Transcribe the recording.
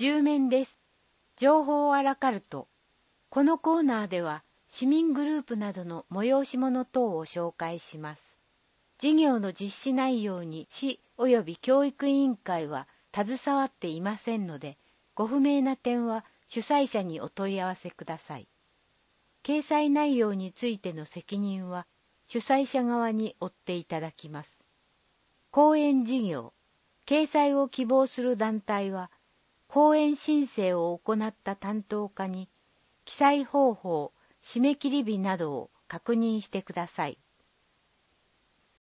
10面です。情報アラカルト。このコーナーでは市民グループなどの催し物等を紹介します。事業の実施内容に市及び教育委員会は携わっていませんので、ご不明な点は主催者にお問い合わせください。掲載内容についての責任は主催者側に負っていただきます。講演事業、掲載を希望する団体は、講演申請を行った担当課に記載方法、締め切り日などを確認してください。